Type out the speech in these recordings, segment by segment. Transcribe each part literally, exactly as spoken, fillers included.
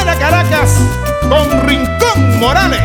Suena Caracas con Rincón Morales.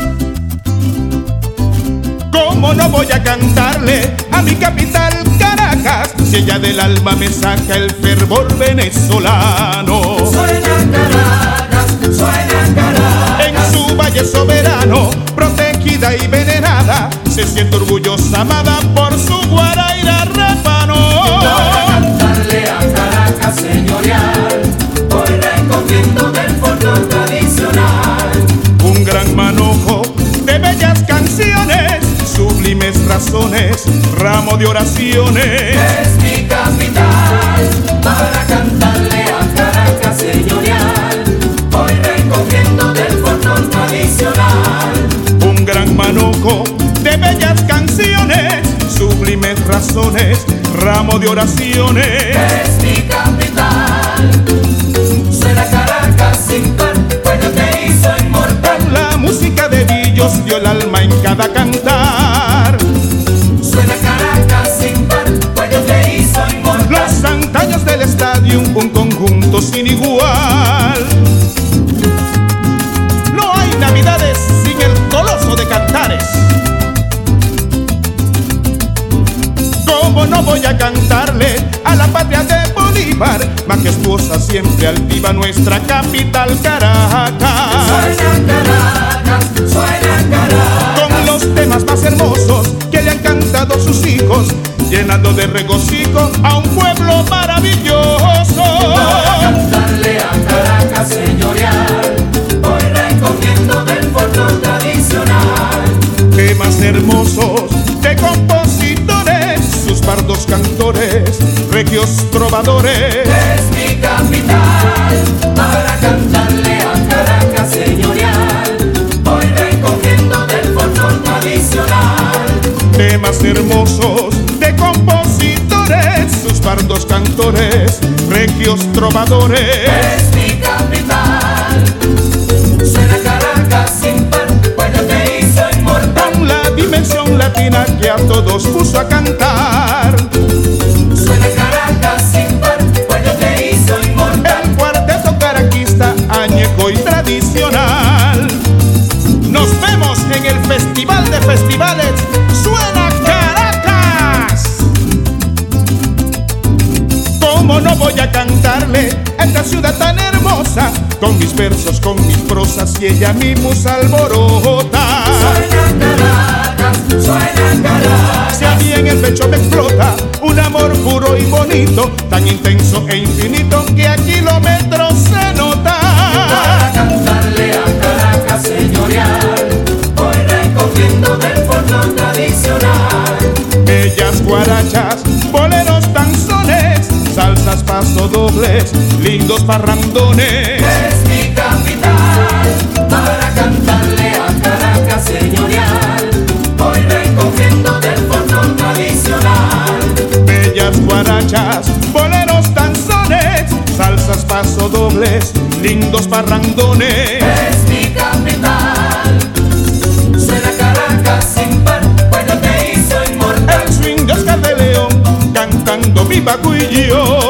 ¿Cómo no voy a cantarle a mi capital Caracas si ella del alma me saca el fervor venezolano? Suena Caracas, suena Caracas. En su valle soberano, protegida y venerada, se siente orgullosa, amada por su guaraira rápano. Para cantarle a Caracas señorial, hoy recogiendo del folclore tradicional. Un gran manojo de bellas canciones, sublimes razones, ramo de oraciones. Es mi capital, para cantarle a Caracas señorial, hoy recogiendo del folclore tradicional. Un gran manojo de bellas canciones, sublimes razones, ramo de oraciones. Es mi capital, suena Caracas sin par, pues te hizo inmortal. La música de Villos dio el alma en cada cantar. Suena Caracas sin par, pues te hizo inmortal. Los antaños del estadio, un conjunto sin igual. No hay navidades sin el coloso de Cantares. ¿Cómo no voy a cantarle a la patria de Bolívar, majestuosa siempre altiva nuestra capital Caracas? Suena Caracas, suena Caracas. Con los temas más hermosos que le han cantado sus hijos, llenando de regocijo a un pueblo maravilloso. Para cantarle a Caracas señorial, hoy recogiendo del folclore tradicional. Temas hermosos de compositores, sus bardos cantores, regios trovadores. Es mi capital, para cantarle a Caracas señorial, hoy recogiendo del folclore tradicional. Temas hermosos de compositores, sus bardos cantores, regios trovadores. Es mi capital, suena Caracas sin par, pues te hizo inmortal. Con la dimensión latina que a todos puso a cantar. Suena Caracas sin par, pues te hizo inmortal. El cuarteto caraquista añejo y tradicional. Nos vemos en el Festival de Festivales. ¡Suena Caracas! ¿Cómo no voy a cantarle a esta ciudad tan hermosa? Con mis versos, con mis prosas y ella mi musa alborota. Suena Caracas, suena Caracas. Si a mí en el pecho me explota un amor puro y bonito, tan intenso e infinito que a kilómetros se nota. Para cantarle a Caracas señorial, hoy recogiendo del folclore tradicional. Bellas guarachas, boleros, danzones, salsas, pasodobles, lindos parrandones. Es mi capital, para cantarle a Caracas señorial, hoy recogiendo del folclore tradicional. Bellas guarachas, boleros, danzones, salsas, pasodobles, lindos parrandones. Es mi capital, suena Caracas sin par, pues te hizo inmortal. El swing de Oscar de León, cantando viva Cuillo.